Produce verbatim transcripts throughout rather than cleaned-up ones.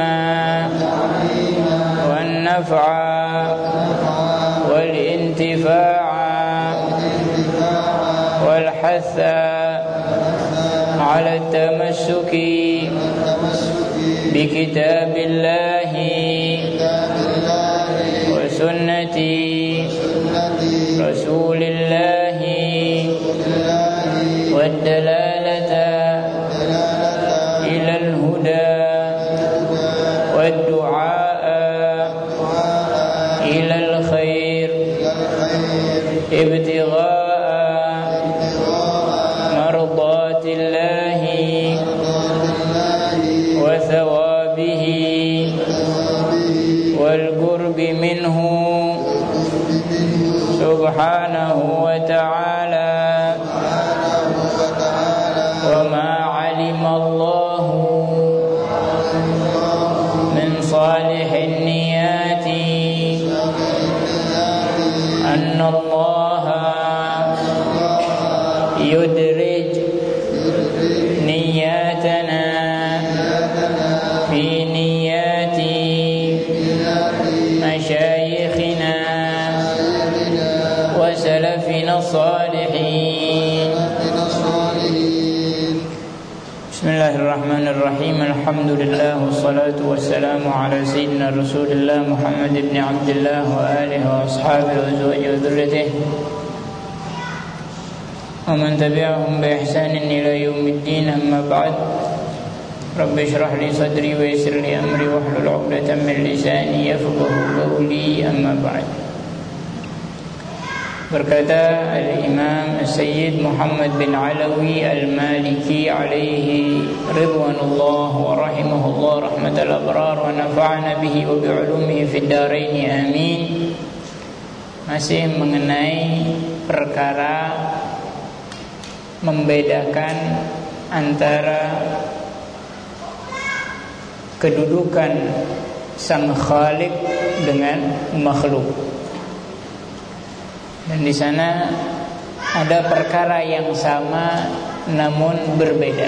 والنفع والانتفاع والحث على التمسك بكتاب الله وسنة رسول الله والدلالة إلى الهدى والدعاء إلى الخير ابتغاء مرضات الله وثوابه والقرب منه سبحانه وتعالى وما علم الله من صالح النيات أن الله يدرج نياتنا في نيات مشايخنا وسلفنا الصالحين. بسم الله الرحمن الرحيم. الحمد لله والصلاة والسلام على سيدنا رسول الله محمد بن عبد الله وآله وأصحابه وأزواجه وذريته ومن تبعهم بإحسان إلى يوم الدين. أما بعد، رب اشرح لي صدري ويسر لي أمري واحلل عقدة من لساني يفقهوا قولي. أما بعد. Berkata Al-Imam Sayyid Muhammad bin Alawi Al-Maliki alaihi ridwanullah wa rahimahullah rahmatal abrar wa nafa'ana bihi wa bi'ulumihi fid darain amin. Masih mengenai perkara membedakan antara kedudukan sang Khaliq dengan makhluk. Dan di sana ada perkara yang sama namun berbeda.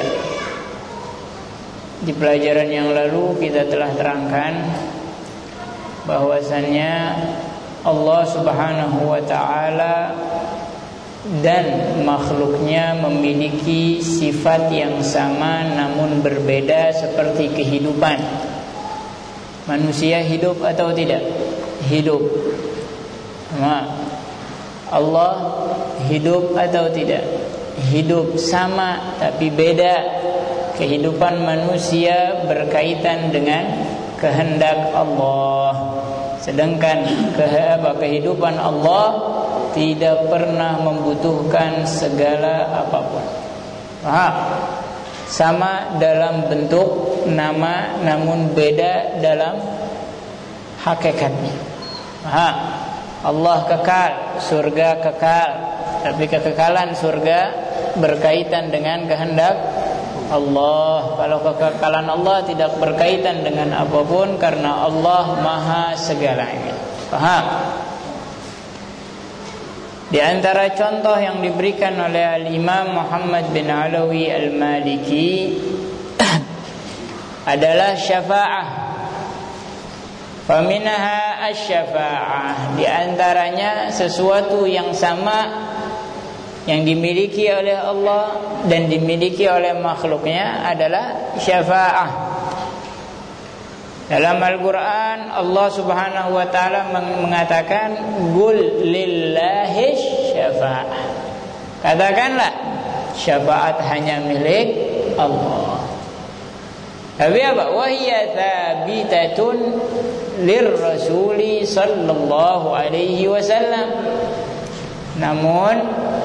Di pelajaran yang lalu kita telah terangkan bahwasannya Allah Subhanahu wa taala dan makhluknya memiliki sifat yang sama namun berbeda seperti kehidupan. Manusia hidup atau tidak? Hidup. Nah, Allah hidup atau tidak? Hidup sama tapi beda. Kehidupan manusia berkaitan dengan kehendak Allah, sedangkan kehidupan Allah tidak pernah membutuhkan segala apapun. Paham? Sama dalam bentuk nama namun beda dalam hakikatnya. Paham? Allah kekal, surga kekal, tapi kekekalan surga berkaitan dengan kehendak Allah. Kalau kekekalan Allah tidak berkaitan dengan apapun karena Allah maha segalanya. Paham? Di antara contoh yang diberikan oleh Al-Imam Muhammad bin Alawi Al-Maliki adalah syafa'ah. Faminaha asy-syafa'ah, di antaranya sesuatu yang sama yang dimiliki oleh Allah dan dimiliki oleh makhluknya adalah syafa'ah. Dalam Al-Qur'an Allah Subhanahu wa taala mengatakan qul lillahi syafa'ah. Katakanlah syafaat hanya milik Allah. Tapi apa? Wa hiya thabitatun lirrasuli sallallahu alaihi wasallam. Namun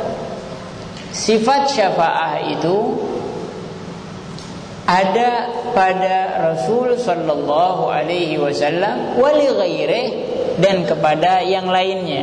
sifat syafaah itu ada pada Rasul sallallahu alaihi wasallam wa li ghairihi, dan kepada yang lainnya.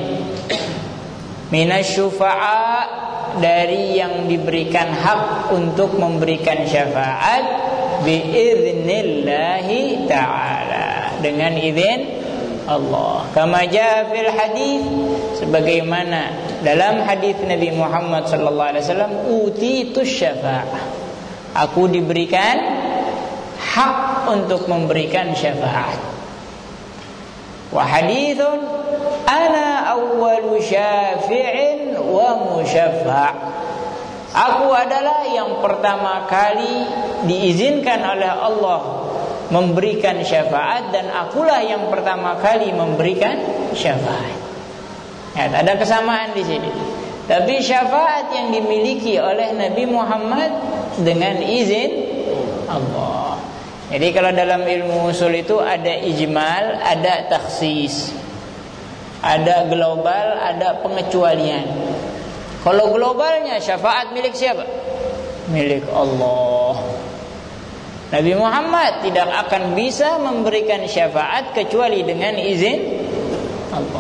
Minasyufa'a, dari yang diberikan hak untuk memberikan syafaat biiznillahi ta'ala, dengan izin Allah. Kama jaa fil hadis, sebagaimana dalam hadis Nabi Muhammad sallallahu alaihi wasallam, utitus syafa'ah, aku diberikan hak untuk memberikan syafaat. Wa hadithun ana awwalu syafi'in wa musyaffa'. Aku adalah yang pertama kali diizinkan oleh Allah memberikan syafaat, dan akulah yang pertama kali memberikan syafaat. Ya, ada kesamaan di sini. Tapi syafaat yang dimiliki oleh Nabi Muhammad dengan izin Allah. Jadi kalau dalam ilmu usul itu ada ijmal, ada takhsis, ada global, ada pengecualian. Kalau globalnya syafaat milik siapa? Milik Allah. Nabi Muhammad tidak akan bisa memberikan syafaat kecuali dengan izin Allah.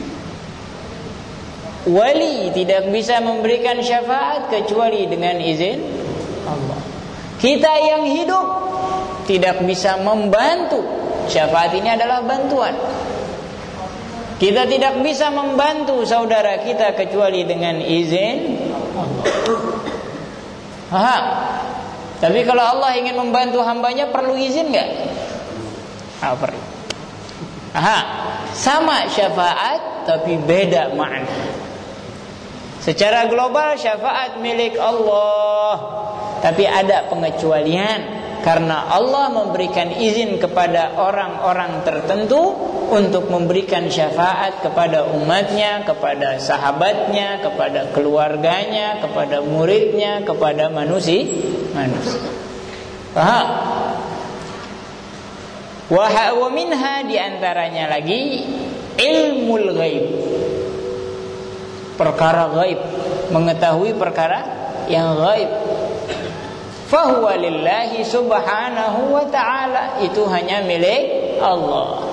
Wali tidak bisa memberikan syafaat kecuali dengan izin Allah. Kita yang hidup tidak bisa membantu. Syafaat ini adalah bantuan. Kita tidak bisa membantu saudara kita kecuali dengan izin Allah. Paham? Tapi kalau Allah ingin membantu hambanya perlu izin enggak? Ah, perlu. Aha, sama syafaat tapi beda makna. Secara global syafaat milik Allah, tapi ada pengecualian. Karena Allah memberikan izin kepada orang-orang tertentu untuk memberikan syafaat kepada umatnya, kepada sahabatnya, kepada keluarganya, kepada muridnya, kepada manusia. manusia. Paham? Wa minha, diantaranya lagi ilmul ghaib, perkara ghaib, mengetahui perkara yang ghaib. Fahuwa lillahi subhanahu wa ta'ala, itu hanya milik Allah.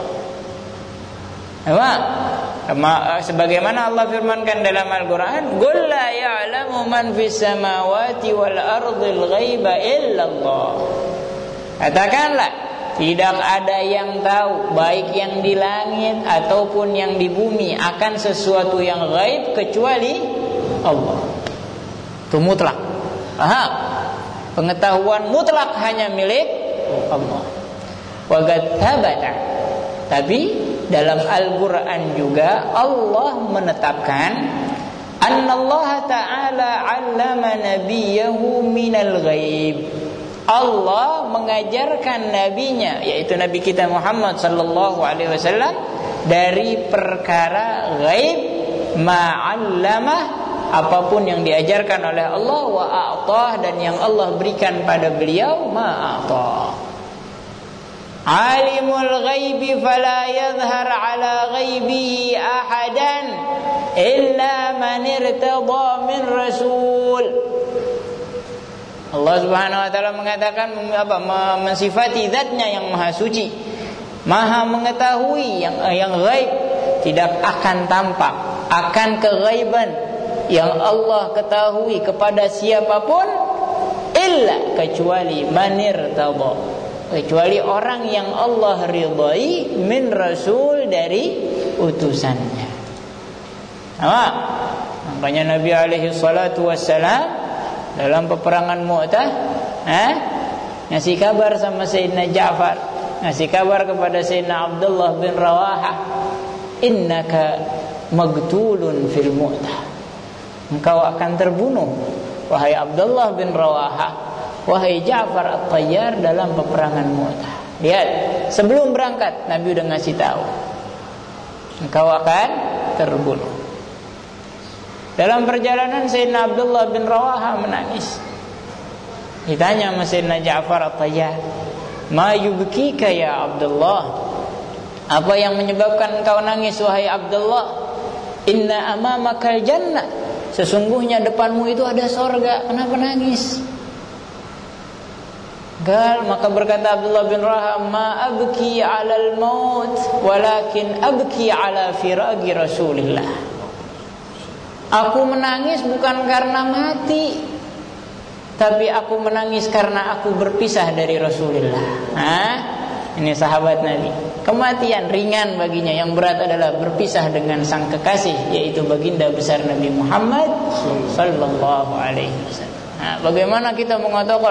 Apa? Sebagaimana Allah firmankan dalam Al-Quran, Qul la ya'lamu man fis samawati wal ardil ghaiba illallah. Katakanlah, tidak ada yang tahu, baik yang di langit ataupun yang di bumi, akan sesuatu yang ghaib kecuali Allah. Itu mutlak. Paham? Pengetahuan mutlak hanya milik Allah. Wa qad thabata, tapi dalam Al-Quran juga Allah menetapkan annallaha ta'ala 'allama nabiyahu minal ghaib. Allah mengajarkan nabinya, yaitu nabi kita Muhammad sallallahu alaihi wasallam, dari perkara ghaib, ma'allamah, apapun yang diajarkan oleh Allah, wa a'tah, dan yang Allah berikan pada beliau, ma'atah. Alimul ghaibi fala yadhhar ala ghaibihi ahadan illa man irtada min rasul. Allah Subhanahu wa taala mengatakan apa, mensifati zatnya yang maha suci, maha mengetahui yang yang ghaib, tidak akan tampak, akan keghaiban yang Allah ketahui kepada siapapun, illa, kecuali manir taba, kecuali orang yang Allah ridai, min rasul, dari utusannya. Apa? Makanya Nabi alaihi salatu wassalam dalam peperangan Mu'tah, eh, ngasih kabar sama Sayyidina Ja'far, ngasih kabar kepada Sayyidina Abdullah bin Rawaha, innaka magtulun fil Mu'tah, engkau akan terbunuh wahai Abdullah bin Rawaha, wahai Ja'far At-Tayyar, dalam peperangan Mu'tah. Lihat, sebelum berangkat Nabi udah ngasih tahu, engkau akan terbunuh. Dalam perjalanan Sayyidina Abdullah bin Rawaha menangis. Ditanya sama Sayyidina Ja'far At-Tayyar, ma yubkika ya Abdullah, apa yang menyebabkan engkau nangis wahai Abdullah? Inna amamakal jannah, sesungguhnya depanmu itu ada sorga, kenapa nangis? Gal, maka berkata Abdullah bin Rawaha, ma abki alal maut walakin abki ala firagi Rasulillah. Aku menangis bukan karena mati, tapi aku menangis karena aku berpisah dari Rasulullah. Hah? Ini sahabat Nabi. Kematian ringan baginya, yang berat adalah berpisah dengan sang kekasih, yaitu baginda besar Nabi Muhammad sallallahu alaihi wasallam. Nah, bagaimana kita mengatakan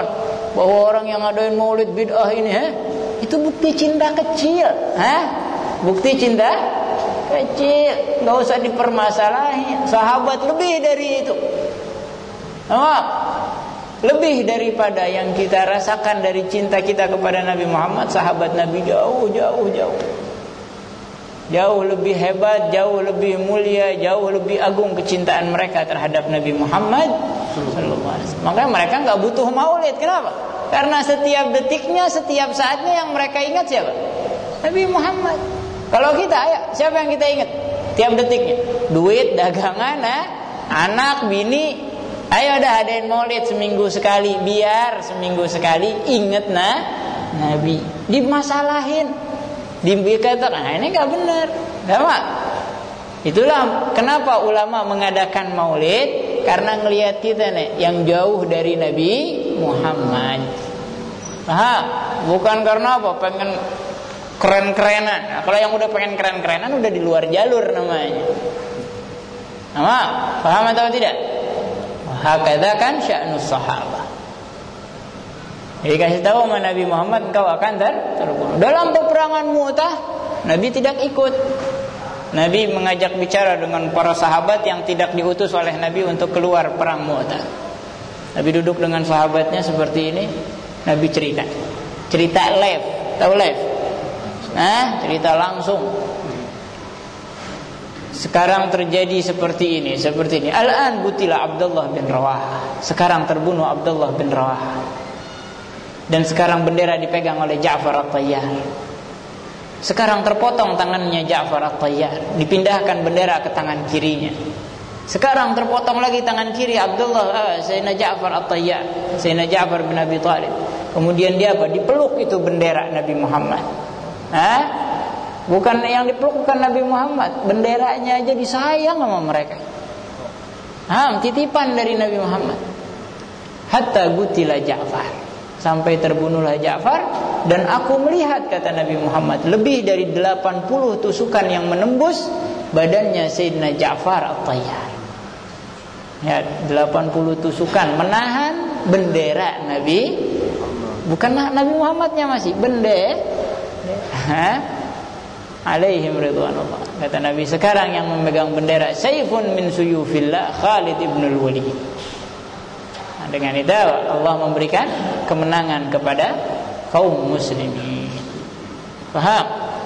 bahwa orang yang ngadain maulid bid'ah ini, ha? Itu bukti cinta kecil, ha? Bukti cinta kecil, nggak usah dipermasalahin. Sahabat lebih dari itu, nah, lebih daripada yang kita rasakan dari cinta kita kepada Nabi Muhammad. Sahabat Nabi jauh, jauh, jauh, jauh lebih hebat, jauh lebih mulia, jauh lebih agung kecintaan mereka terhadap Nabi Muhammad sallallahu alaihi wasallam. Makanya mereka nggak butuh maulid. Kenapa? Karena setiap detiknya, setiap saatnya yang mereka ingat siapa? Nabi Muhammad. Kalau kita, ayo, siapa yang kita ingat? Tiap detiknya, duit, dagangan, eh? anak, bini. Ayo dah adain maulid seminggu sekali, biar seminggu sekali ingat nah Nabi. Dimasalahin, dikatakan, nah ini nggak benar, sama. Itulah kenapa ulama mengadakan maulid, karena ngelihat kita nih yang jauh dari Nabi Muhammad. Paham? Bukan karena apa? Pengen keren-kerenan. Nah, kalau yang udah pengen keren-kerenan udah di luar jalur namanya. Sama? Paham atau tidak? Hakadha kan sya'nus sahabah. Jadi kasih tahu sama Nabi Muhammad, engkau akan ter terbunuh. Dalam peperangan Mu'tah, Nabi tidak ikut. Nabi mengajak bicara dengan para sahabat yang tidak diutus oleh Nabi untuk keluar perang Mu'tah. Nabi duduk dengan sahabatnya seperti ini. Nabi cerita, cerita live, tahu live? Nah, cerita langsung. Sekarang terjadi seperti ini, seperti ini. Al-an butila Abdullah bin Rawaha. Sekarang terbunuh Abdullah bin Rawaha. Dan sekarang bendera dipegang oleh Ja'far At-Tayyar. Sekarang terpotong tangannya Ja'far At-Tayyar, dipindahkan bendera ke tangan kirinya. Sekarang terpotong lagi tangan kiri Abdullah uh, Sayyidina Ja'far At-Tayyar, Sayyidina Ja'far bin Abi Thalib. Kemudian dia apa? Dipeluk itu bendera Nabi Muhammad. Hah? Bukan yang dipeluk bukan Nabi Muhammad, benderanya aja disayang sama mereka. Hah, titipan dari Nabi Muhammad. Hatta gutila Ja'far, sampai terbunuhlah Ja'far. Dan aku melihat, kata Nabi Muhammad, lebih dari delapan puluh tusukan yang menembus badannya Sayyidina Ja'far At-Tayyar. Ya, delapan puluh tusukan menahan bendera Nabi, bukan Nabi Muhammadnya, masih bendera. Hah? Alaihim ridwanullah. Kata Nabi, sekarang yang memegang bendera Saifun min suyufillah Khalid ibn al-Walid. Nah, dengan itu Allah memberikan kemenangan kepada kaum muslimin. Paham?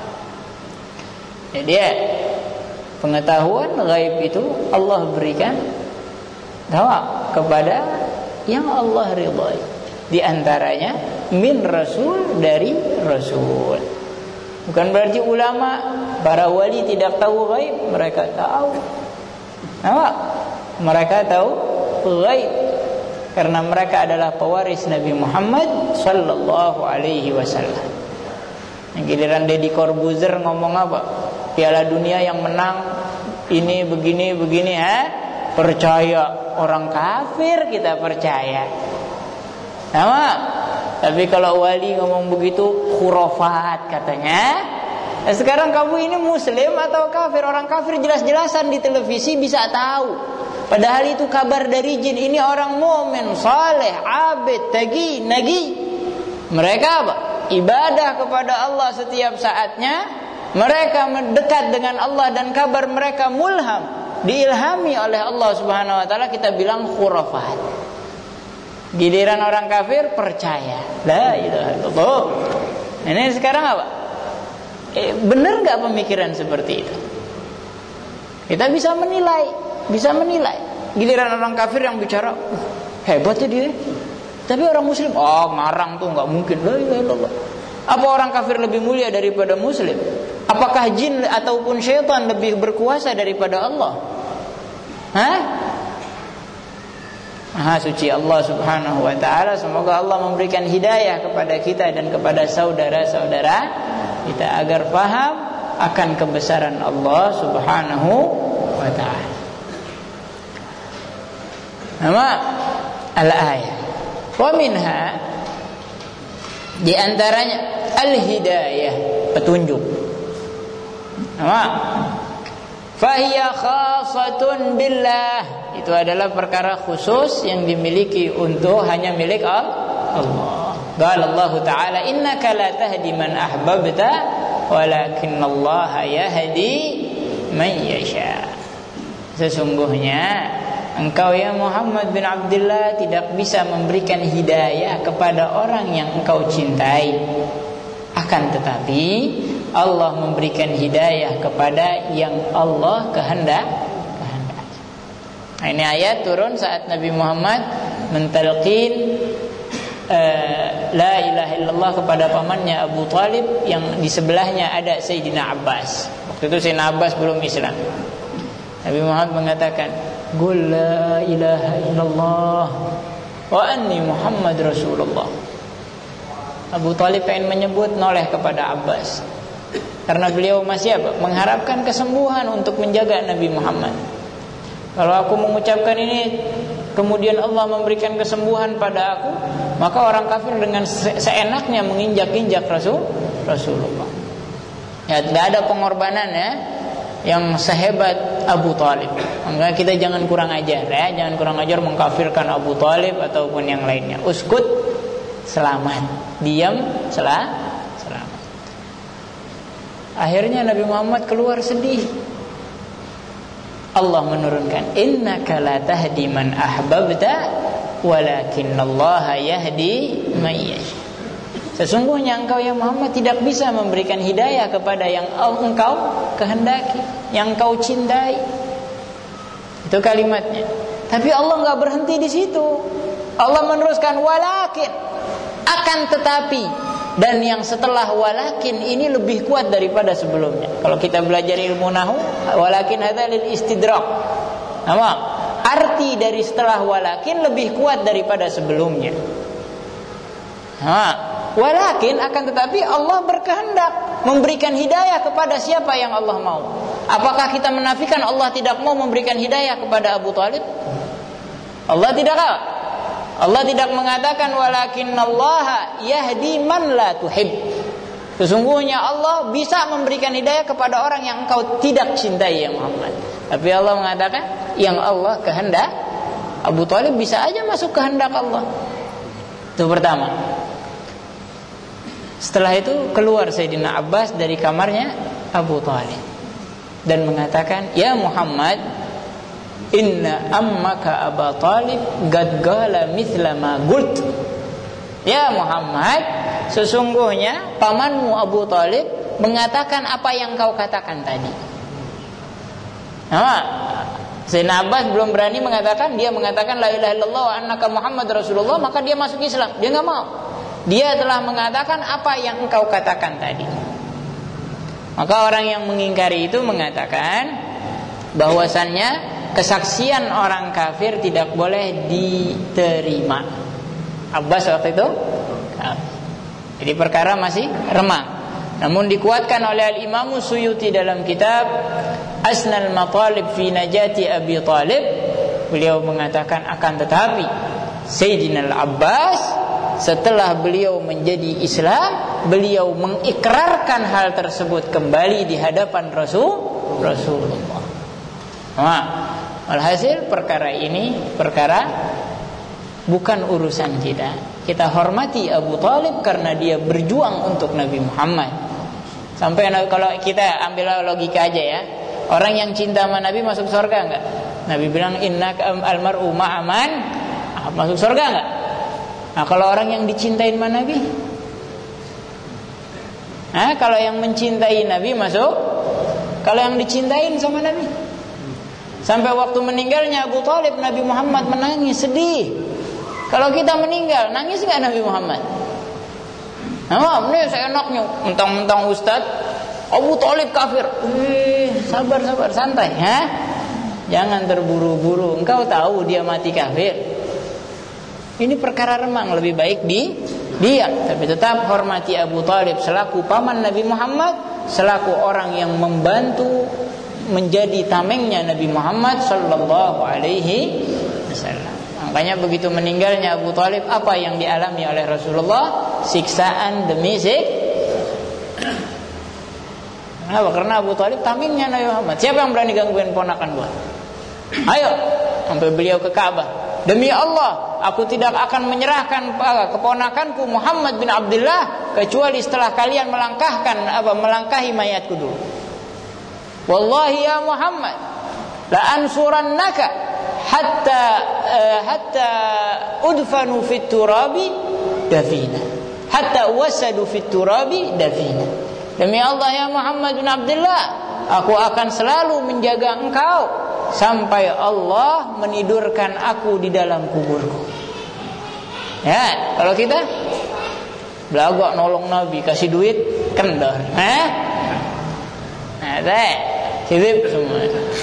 Jadi ya, pengetahuan gaib itu Allah berikan tawa kepada yang Allah ridhai. Di antaranya min rasul, dari rasul. Bukan berarti ulama, para wali tidak tahu gaib. Mereka tahu. Apa? Mereka tahu gaib karena mereka adalah pewaris Nabi Muhammad sallallahu alaihi wasallam. Yang giliran Deddy Corbuzier ngomong apa? Piala dunia yang menang ini begini begini, ha? Percaya. Orang kafir kita percaya. Sama? Tapi kalau wali ngomong begitu, khurafat katanya. Nah, sekarang kamu ini muslim atau kafir? Orang kafir jelas-jelasan di televisi bisa tahu. Padahal itu kabar dari jin. Ini orang mukmin, saleh, abid, taqi, nagi. Mereka apa? Ibadah kepada Allah setiap saatnya. Mereka mendekat dengan Allah dan kabar mereka mulham, diilhami oleh Allah Subhanahu wa taala. Kita bilang khurafat. Giliran orang kafir percaya. La ilaha illallah. Ini sekarang apa? Eh, benar nggak pemikiran seperti itu? Kita bisa menilai, bisa menilai. Giliran orang kafir yang bicara, uh, hebat ya dia. Tapi orang muslim, oh ngarang tuh nggak mungkin. La ilaha illallah. Apa orang kafir lebih mulia daripada muslim? Apakah jin ataupun syaitan lebih berkuasa daripada Allah? Hah? Maha suci Allah Subhanahu wa taala. Semoga Allah memberikan hidayah kepada kita dan kepada saudara-saudara kita agar paham akan kebesaran Allah Subhanahu wa taala. Nama al-ayah. Wa minha, di antaranya al-hidayah, petunjuk. Nama fahiya khasatun billah, itu adalah perkara khusus yang dimiliki untuk hanya milik Allah. Qala Allah Ta'ala innaka la tahdi man ahbabta walakinnallaha yahdi man yasha. Sesungguhnya engkau ya Muhammad bin Abdullah tidak bisa memberikan hidayah kepada orang yang engkau cintai. Akan tetapi Allah memberikan hidayah kepada yang Allah kehendak. kehendak. Nah, ini ayat turun saat Nabi Muhammad mentalqin uh, la ilaha illallah kepada pamannya Abu Talib yang di sebelahnya ada Sayyidina Abbas. Waktu itu Sayyidina Abbas belum Islam. Nabi Muhammad mengatakan, "Qul la ilaha illallah wa anni Muhammad Rasulullah." Abu Talib pengen menyebut, noleh kepada Abbas. Karena beliau masih apa? Mengharapkan kesembuhan untuk menjaga Nabi Muhammad. Kalau aku mengucapkan ini kemudian Allah memberikan kesembuhan pada aku, maka orang kafir dengan seenaknya menginjak-injak Rasul Rasulullah. Ya, tidak ada pengorbanan ya yang sehebat Abu Talib. Maka kita jangan kurang ajar ya, jangan kurang ajar mengkafirkan Abu Talib ataupun yang lainnya. Uskut, selamat. Diam, selah, selamat. Akhirnya Nabi Muhammad keluar sedih. Allah menurunkan, innaka la tahdi man ahbabta walakinnallaha yahdi man yasha. Sesungguhnya engkau ya Muhammad tidak bisa memberikan hidayah kepada yang engkau kehendaki, yang engkau cintai. Itu kalimatnya. Tapi Allah enggak berhenti di situ. Allah meneruskan walakin, akan tetapi, dan yang setelah walakin ini lebih kuat daripada sebelumnya. Kalau kita belajar ilmu nahwu, walakin hadza lil istidrak. Apa? Arti dari setelah walakin lebih kuat daripada sebelumnya. Ha, walakin akan tetapi Allah berkehendak memberikan hidayah kepada siapa yang Allah mau. Apakah kita menafikan Allah tidak mau memberikan hidayah kepada Abu Talib? Allah tidak. Allah tidak mengatakan walakinnallaha yahdi man la tuhib. Sesungguhnya Allah bisa memberikan hidayah kepada orang yang engkau tidak cintai ya Muhammad. Tapi Allah mengatakan yang Allah kehendak. Abu Talib bisa aja masuk kehendak Allah. Itu pertama. Setelah itu keluar Sayyidina Abbas dari kamarnya Abu Talib dan mengatakan, "Ya Muhammad, inna ammaka Abu Talib qad qala mithla ma qult." Ya Muhammad, sesungguhnya pamanmu Abu Talib mengatakan apa yang kau katakan tadi. Nah, Sayyidina Abbas belum berani mengatakan, dia mengatakan la ilaha illallah wa annaka Muhammad Rasulullah, maka dia masuk Islam. Dia enggak mau. Dia telah mengatakan apa yang engkau katakan tadi. Maka orang yang mengingkari itu mengatakan bahwasannya kesaksian orang kafir tidak boleh diterima. Abbas waktu itu kafir. Jadi perkara masih remang. Namun dikuatkan oleh Al-Imam Suyuti dalam kitab Asnal Matalib fi Najati Abi Talib. Beliau mengatakan akan tetapi Sayyidina Al-Abbas setelah beliau menjadi Islam, beliau mengikrarkan hal tersebut kembali di hadapan Rasul Rasulullah. Nah, alhasil perkara ini perkara bukan urusan kita. Kita hormati Abu Talib karena dia berjuang untuk Nabi Muhammad. Sampai kalau kita ambil logika aja ya, orang yang cinta sama Nabi masuk surga enggak? Nabi bilang innaka almar'u ma'aman, masuk surga enggak? Nah, kalau orang yang dicintai sama Nabi, nah, kalau yang mencintai Nabi masuk, kalau yang dicintain sama Nabi. Sampai waktu meninggalnya Abu Talib, Nabi Muhammad menangis sedih. Kalau kita meninggal, nangis nggak Nabi Muhammad? Nah, ini seenaknya, mentang-mentang Ustaz Abu Talib kafir. Eh, sabar sabar, santai, ha? Jangan terburu-buru. Engkau tahu dia mati kafir. Ini perkara remang, lebih baik di dia. Tapi tetap hormati Abu Talib selaku paman Nabi Muhammad, selaku orang yang membantu menjadi tamengnya Nabi Muhammad sallallahu alaihi wasallam. Makanya begitu meninggalnya Abu Talib, apa yang dialami oleh Rasulullah? Siksaan demi sik. Kenapa? Karena Abu Talib tamengnya Nabi Muhammad. Siapa yang berani gangguin ponakan gua? Ayo, sampai beliau ke Ka'bah. demi Allah, aku tidak akan menyerahkan keponakanku Muhammad bin Abdullah kecuali setelah kalian melangkahkan apa melangkahi mayatku dulu. Wallahi ya Muhammad, la ansurannaka hatta uh, hatta udfanu fit turabi dafina, hatta wasadu fit turabi dafina. Demi Allah ya Muhammad bin Abdullah, aku akan selalu menjaga engkau sampai Allah menidurkan aku di dalam kuburku. Ya, kalau kita belagak nolong Nabi, kasih duit kendor. Hah? Nah, teh, sibuk semua.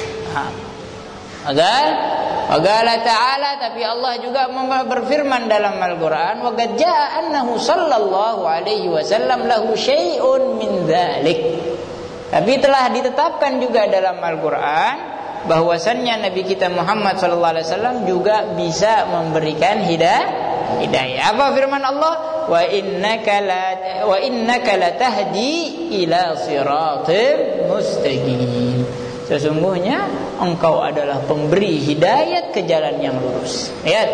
Agar Waqala ta'ala, tapi Allah juga berfirman dalam Al-Quran, wa qad jaa annahu sallallahu alaihi wasallam lahu syai'un min dzalik. Tapi telah ditetapkan juga dalam Al-Quran bahwasannya Nabi kita Muhammad sallallahu alaihi wasallam juga bisa memberikan hidayah. Hidayah. Apa firman Allah? Wa innaka la wa innaka latahdi ila siratim mustaqim. Sesungguhnya engkau adalah pemberi hidayat ke jalan yang lurus. Lihat.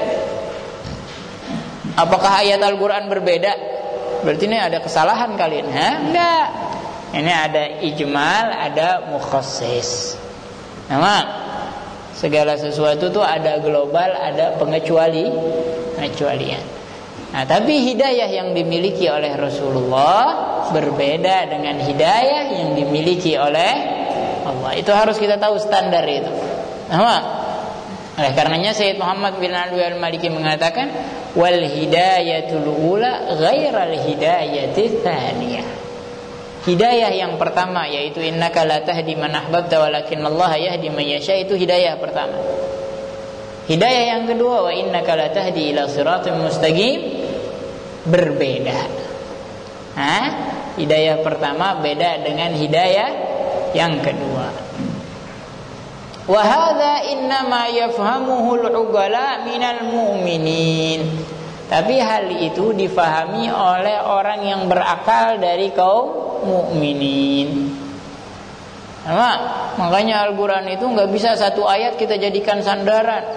Apakah ayat Al-Quran berbeda? Berarti ini ada kesalahan kalian, ha? Enggak. Ini ada ijmal, ada mukhassis. Memang segala sesuatu itu ada global, ada pengecuali, pengecualian. Nah, tapi hidayah yang dimiliki oleh Rasulullah berbeda dengan hidayah yang dimiliki oleh Allah. Itu harus kita tahu standar itu. Nah, oleh karenanya Sayyid Muhammad bin Alwi al-Maliki mengatakan, wal hidayatul ula ghairal hidayati tsaniyah. Hidayah yang pertama yaitu innaka la tahdi man ahbabta walakinallaha yahdi man yasha, itu hidayah pertama. Hidayah yang kedua, wa innaka la tahdi ila siratim mustaqim, berbeda. Hah? Hidayah pertama beda dengan hidayah yang kedua. Wa hadza innama yafhamuhu al-uqala minal mu'minin. Tapi hal itu difahami oleh orang yang berakal dari kaum mukminin. Nah, makanya Al-Quran itu nggak bisa satu ayat kita jadikan sandaran.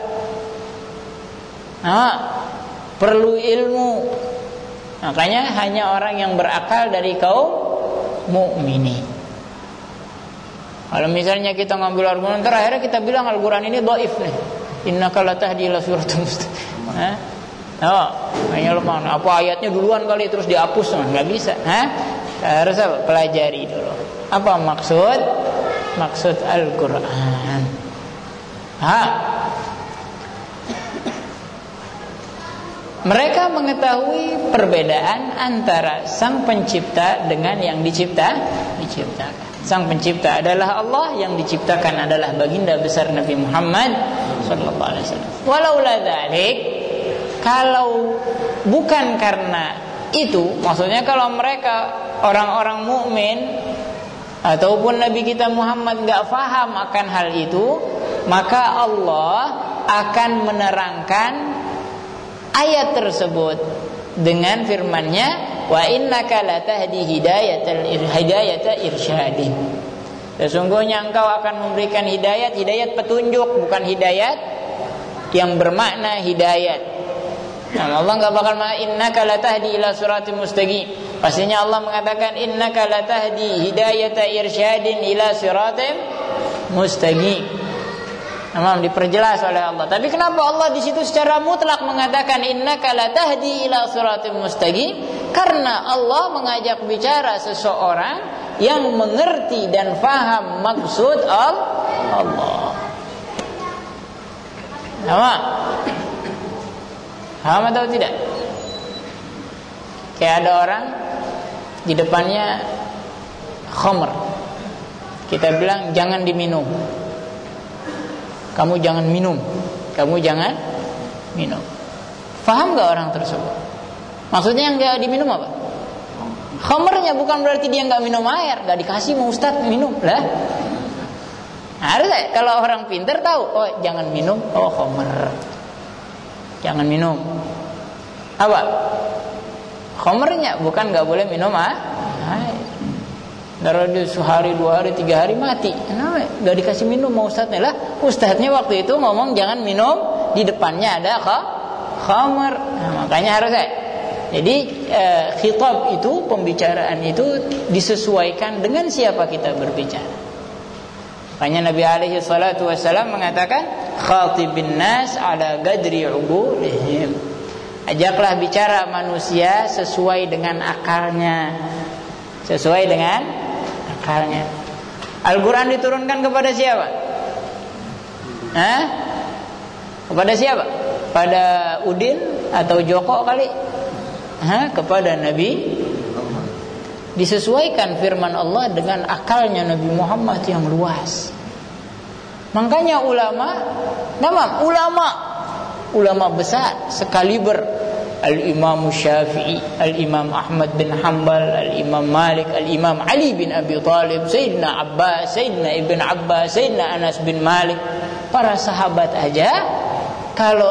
Nah, perlu ilmu. Makanya hanya orang yang berakal dari kaum mukminin. Kalau misalnya kita ngambil Al-Quran, terakhirnya kita bilang Al-Quran ini dhaif nih. Innaka latahdi ila siratal mustaqim. Hah? Oh, hanya lupa apa ayatnya duluan kali terus dihapus, nggak bisa. Hah? Harus apa? Pelajari dulu. Apa maksud? Maksud Al-Quran. Ha? Mereka mengetahui perbedaan antara Sang Pencipta dengan yang dicipta, diciptakan. Sang Pencipta adalah Allah, yang diciptakan adalah baginda besar Nabi Muhammad sallallahu alaihi wasallam. Walaula dzalik, kalau bukan karena itu, maksudnya kalau mereka orang-orang mukmin ataupun Nabi kita Muhammad enggak faham akan hal itu, maka Allah akan menerangkan ayat tersebut dengan firman-Nya, wa innaka latahdi hidayatal hidayata irsyadin. Sesungguhnya engkau akan memberikan hidayat, hidayat petunjuk, bukan hidayat yang bermakna hidayat. Nah, Allah enggak bakal mengatakan innaka latahdi ila siratim mustaqim. Pastinya Allah mengatakan innaka latahdi hidayata irsyadin ila siratim mustaqim. Memang diperjelas oleh Allah. Tapi kenapa Allah di situ secara mutlak mengatakan innaka latahdi ila siratim mustaqim? Karena Allah mengajak bicara seseorang yang mengerti dan faham maksud Allah. Nama paham atau tidak? Kayak ada orang di depannya khamr, kita bilang jangan diminum. Kamu jangan minum. Kamu jangan minum. Faham gak orang tersebut? Maksudnya yang gak diminum apa? Khamrnya, bukan berarti dia gak minum air. Gak dikasih mau Ustaz minum lah. Harus ya? Kalau orang pintar tahu, oh jangan minum, oh khamr, jangan minum. Apa? Khamrnya, bukan gak boleh minum ah? air. Kalau dia sehari, dua hari, tiga hari mati, kenapa? Gak dikasih minum mau Ustadznya lah. Ustadznya waktu itu ngomong jangan minum di depannya ada khamar. Nah, makanya harus saya. Jadi eh, khitab itu, pembicaraan itu disesuaikan dengan siapa kita berbicara. Makanya Nabi alaihi salatu wasallam mengatakan khatibin nas ala gadri uqulihim. Ajaklah bicara manusia sesuai dengan akalnya. Sesuai dengan akalnya. Al-Quran diturunkan kepada siapa? Hah? Kepada siapa? Pada Udin atau Joko kali? Hah? Kepada Nabi. Disesuaikan firman Allah dengan akalnya Nabi Muhammad yang luas. Makanya ulama, nama ulama, ulama besar sekaliber Al-Imam Syafi'i, Al-Imam Ahmad bin Hanbal, Al-Imam Malik, Al-Imam Ali bin Abi Thalib, Sayyidina Abbas, Sayyidina Ibn Abbas, Sayyidina Anas bin Malik. Para sahabat aja kalau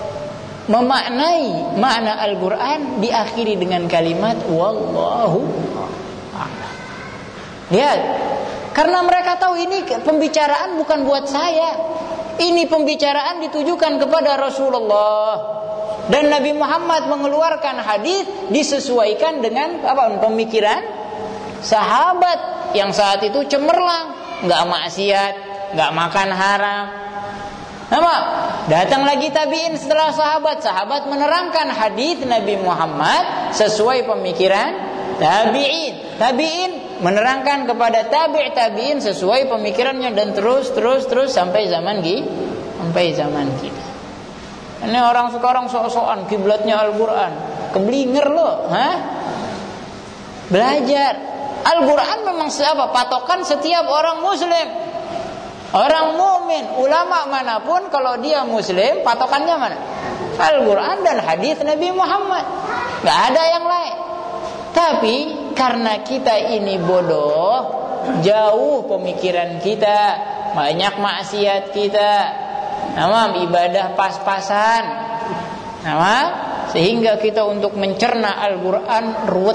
memaknai makna Al-Quran diakhiri dengan kalimat wallahu a'lam. Lihat, karena mereka tahu ini pembicaraan bukan buat saya. Ini pembicaraan ditujukan kepada Rasulullah. Dan Nabi Muhammad mengeluarkan hadis disesuaikan dengan apa? Pemikiran sahabat yang saat itu cemerlang, nggak maksiat, nggak makan haram. Nama datang lagi tabiin setelah sahabat, sahabat menerangkan hadis Nabi Muhammad sesuai pemikiran tabiin, tabiin menerangkan kepada tabi' tabiin sesuai pemikirannya, dan terus terus terus sampai zaman gi, sampai zaman kita. Ini orang sekarang sok-sokan kiblatnya Al-Quran, keblinger loh, hah? Belajar Al-Quran memang siapa? Patokan setiap orang Muslim, orang mukmin, ulama manapun kalau dia Muslim, patokannya mana? Al-Quran dan hadis Nabi Muhammad, nggak ada yang lain. Tapi karena kita ini bodoh, jauh pemikiran kita, banyak maksiat kita, nama ibadah pas-pasan, nama sehingga kita untuk mencerna Al-Quran ruwet,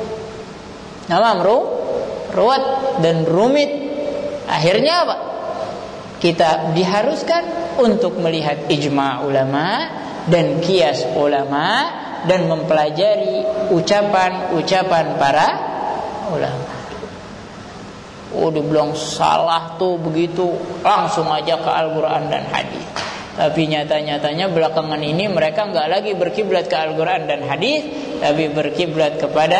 nama ru, ruwet dan rumit. Akhirnya apa? Kita diharuskan untuk melihat ijma' ulama dan kias ulama dan mempelajari ucapan-ucapan para ulama. Oh, dibilang salah tuh begitu, langsung aja ke Al-Quran dan hadis. Tapi nyata-nyatanya belakangan ini mereka nggak lagi berkiblat ke Al-Quran dan hadis, tapi berkiblat kepada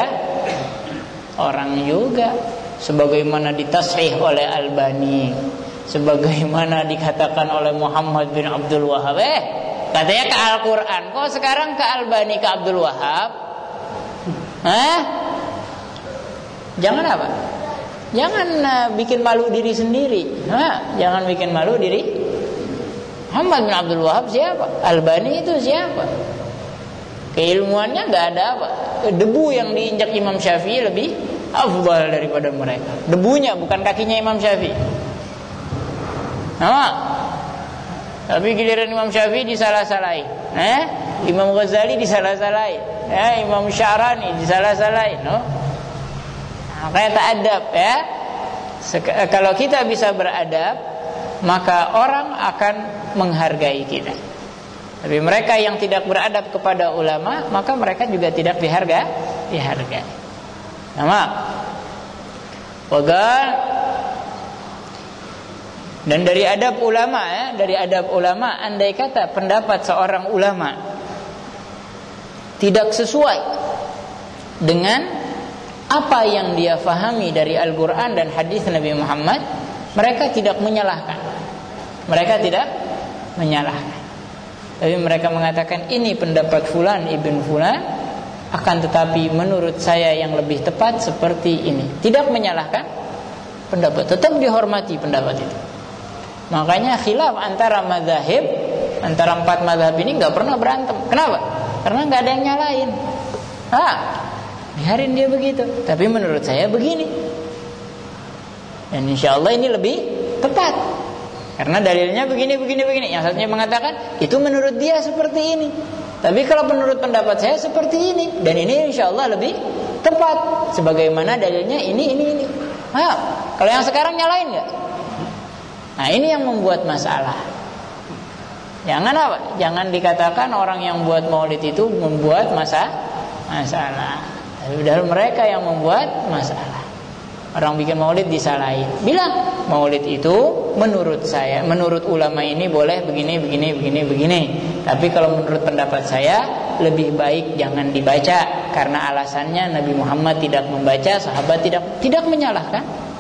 orang juga. Sebagaimana ditashih oleh Albani, sebagaimana dikatakan oleh Muhammad bin Abdul Wahab. Eh, katanya ke Al-Quran, kok sekarang ke Albani, ke Abdul Wahab? Hah? Jangan apa? Jangan uh, bikin malu diri sendiri. Hah? Jangan bikin malu diri. Muhammad bin Abdul Wahab siapa? Albani itu siapa? Keilmuannya nggak ada apa. Debu yang diinjak Imam Syafi'i lebih afdal daripada mereka. Debunya bukan kakinya Imam Syafi'i. Nama. Tapi giliran Imam Syafi'i disalah-salahin, eh? Imam Ghazali disalah-salahin, eh? Imam Syarani disalah-salahin, no? Makanya tak adab ya. Sek- kalau kita bisa beradab, maka orang akan menghargai kita. Tapi mereka yang tidak beradab kepada ulama, maka mereka juga tidak diharga, dihargai. Nama. Wagal. Dan dari adab ulama ya, dari adab ulama, andai kata pendapat seorang ulama tidak sesuai dengan apa yang dia fahami dari Al-Quran dan hadis Nabi Muhammad, mereka tidak menyalahkan. Mereka tidak menyalahkan. Tapi mereka mengatakan ini pendapat fulan ibn fulan, akan tetapi menurut saya yang lebih tepat seperti ini. Tidak menyalahkan pendapat, tetap dihormati pendapat itu. Makanya khilaf antara mazhab, antara empat mazhab ini nggak pernah berantem. Kenapa? Karena nggak ada yang nyalain. Ah, biarin dia begitu. Tapi menurut saya begini. Dan insya Allah ini lebih tepat. Karena dalilnya begini, begini, begini. Yang satunya mengatakan itu menurut dia seperti ini. Tapi kalau menurut pendapat saya seperti ini. Dan ini insya Allah lebih tepat. Sebagaimana dalilnya ini, ini, ini. Ah, kalau yang sekarang nyalain nggak? Nah ini yang membuat masalah. Jangan apa? Jangan dikatakan orang yang buat maulid itu membuat masa masalah. Padahal mereka yang membuat masalah. Orang bikin maulid disalahin. Bilang maulid itu menurut saya, menurut ulama ini boleh begini, begini, begini, begini. Tapi kalau menurut pendapat saya lebih baik jangan dibaca karena alasannya Nabi Muhammad tidak membaca, sahabat tidak tidak menyalahkan.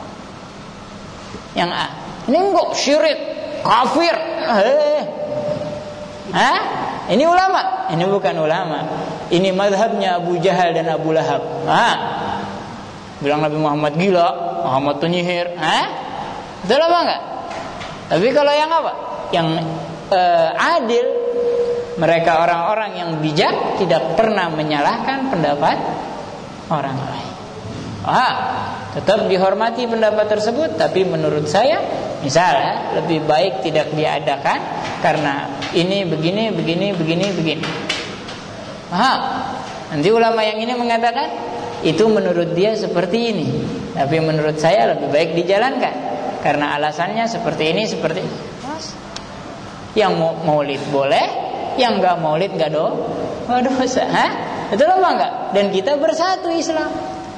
Yang A, ini enggak syirik, kafir. Eh. Hah? Ini ulama? Ini bukan ulama. Ini mazhabnya Abu Jahal dan Abu Lahab. Ah. Bilang Nabi Muhammad gila, Muhammad penyihir. Hah? Betul apa enggak? Tapi kalau yang apa? Yang uh, adil, mereka orang-orang yang bijak tidak pernah menyalahkan pendapat orang lain. Ah, tetap dihormati pendapat tersebut, tapi menurut saya misalnya lebih baik tidak diadakan karena ini begini, begini, begini, begini. Ah, nanti ulama yang ini mengatakan itu menurut dia seperti ini, tapi menurut saya lebih baik dijalankan karena alasannya seperti ini, seperti ini. Yang mau maulid boleh, yang enggak maulid enggak do, enggak dosa. Hah? Betul apa enggak? Dan kita bersatu Islam.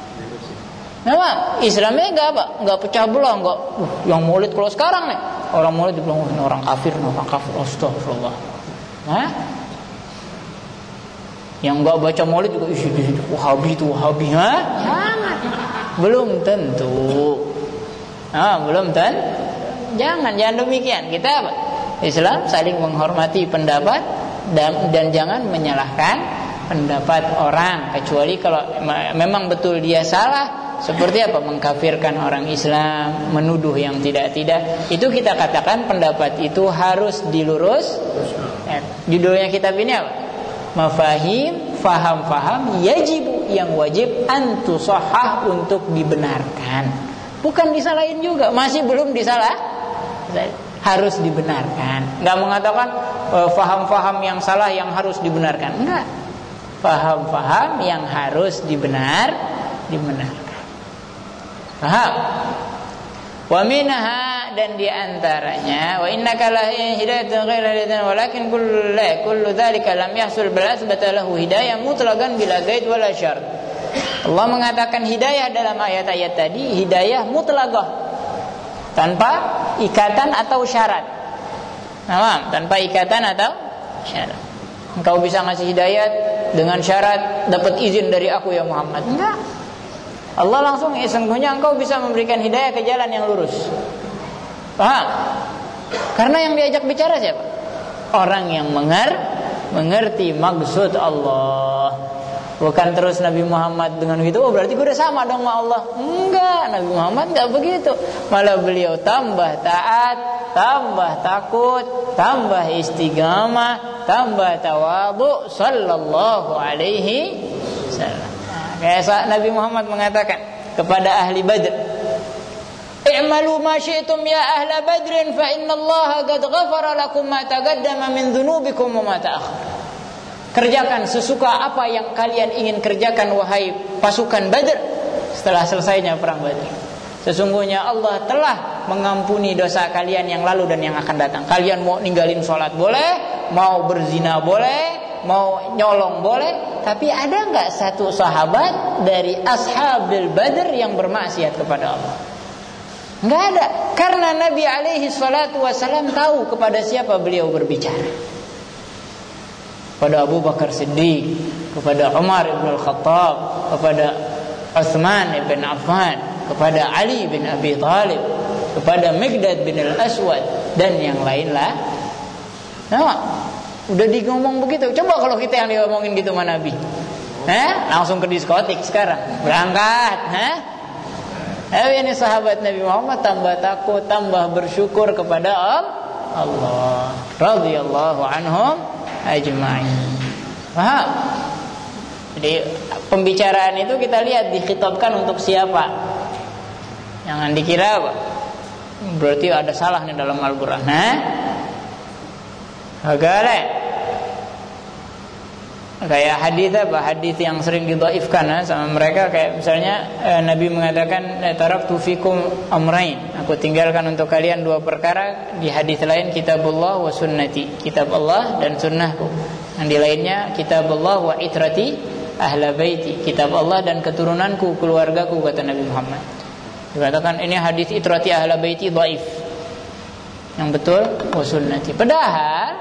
Nama Islamnya enggak apa? Enggak pecah belah, enggak. Uh, yang maulid kalau sekarang nih, orang maulid dibilang oh, orang kafir, orang kafir. Astagfirullah. Hah? Yang enggak baca maulid juga isi isi Wahabi itu Wahabi, ha? Jangan. Belum tentu. Ah, belum tentu. Jangan, jangan demikian. Kita apa? Islam saling menghormati pendapat dan dan jangan menyalahkan pendapat orang kecuali kalau memang betul dia salah. Seperti apa? Mengkafirkan orang Islam, menuduh yang tidak-tidak. Itu kita katakan pendapat itu harus dilurus. Eh, judulnya kitab ini apa? Mafahim, faham-faham yajibu, yang wajib antusahah, untuk dibenarkan. Bukan disalahin juga, masih belum disalah, harus dibenarkan. Enggak mengatakan uh, faham-faham yang salah yang harus dibenarkan. Enggak. Faham-faham yang harus dibenar dibenarkan. Paham? Wa minha, dan diantaranya, wa innaka la hidayatun ghairu hidayatin walakin kullu la kullu dzalika lam yahsul bal asbata lahu hidayah mutlaqan bila qaid wala syart. Allah mengatakan hidayah dalam ayat-ayat tadi hidayah mutlaqah, tanpa ikatan atau syarat. Paham? Tanpa ikatan atau syarat. Engkau bisa ngasih hidayat dengan syarat dapat izin dari aku ya Muhammad. Enggak. Allah langsung, eh, sesungguhnya engkau bisa memberikan hidayah ke jalan yang lurus. Paham? Karena yang diajak bicara siapa? Orang yang menger, mengerti maksud Allah. Bukan terus Nabi Muhammad dengan gitu, oh berarti gue udah sama dong sama Allah. Enggak, Nabi Muhammad enggak begitu. Malah beliau tambah taat, tambah takut, tambah istiqamah, tambah tawadhu sallallahu alaihi wasallam. Kayak saat Nabi Muhammad mengatakan kepada ahli Badr, "I'malu ma syi'tum ya ahla Badrin fa innallaha qad ghafara lakum ma taqaddama min dzunubikum wa ma ta'akhkhara." Kerjakan sesuka apa yang kalian ingin kerjakan wahai pasukan Badr setelah selesainya perang Badr. Sesungguhnya Allah telah mengampuni dosa kalian yang lalu dan yang akan datang. Kalian mau ninggalin sholat boleh, mau berzina boleh, mau nyolong boleh, tapi ada enggak satu sahabat dari ashabil Badr yang bermaksiat kepada Allah? Enggak ada. Karena Nabi alaihi salatu wasallam tahu kepada siapa beliau berbicara. Kepada Abu Bakar Siddiq, kepada Umar ibn al-Khattab, kepada Utsman ibn Affan, kepada Ali bin Abi Thalib, kepada Miqdad bin al-Aswad, dan yang lainlah. Nah, udah digomong begitu. Coba kalau kita yang diomongin gitu sama Nabi, eh? Langsung ke diskotik sekarang, berangkat, eh? Eh, ini sahabat Nabi Muhammad tambah takut, tambah bersyukur kepada Allah. Radhiyallahu anhum ajma'in. Paham? Jadi pembicaraan itu kita lihat dikhitabkan untuk siapa. Jangan dikira apa? Berarti ada salah nih dalam Al-Qur'an. Hah? Agak Kayak hadis apa? Hadis yang sering didhaifkan ya, sama mereka, kayak misalnya eh, Nabi mengatakan taraktu fikum amrain, aku tinggalkan untuk kalian dua perkara. Di hadis lain kitabullah wa sunnati, kitab Allah dan sunnahku. Yang di lainnya kitabullah wa itrati ahla baiti, kitab Allah dan keturunanku, keluargaku, kata Nabi Muhammad. Dikatakan ini hadis itrati ahla baiti dhaif. Yang betul wa sunnati. Padahal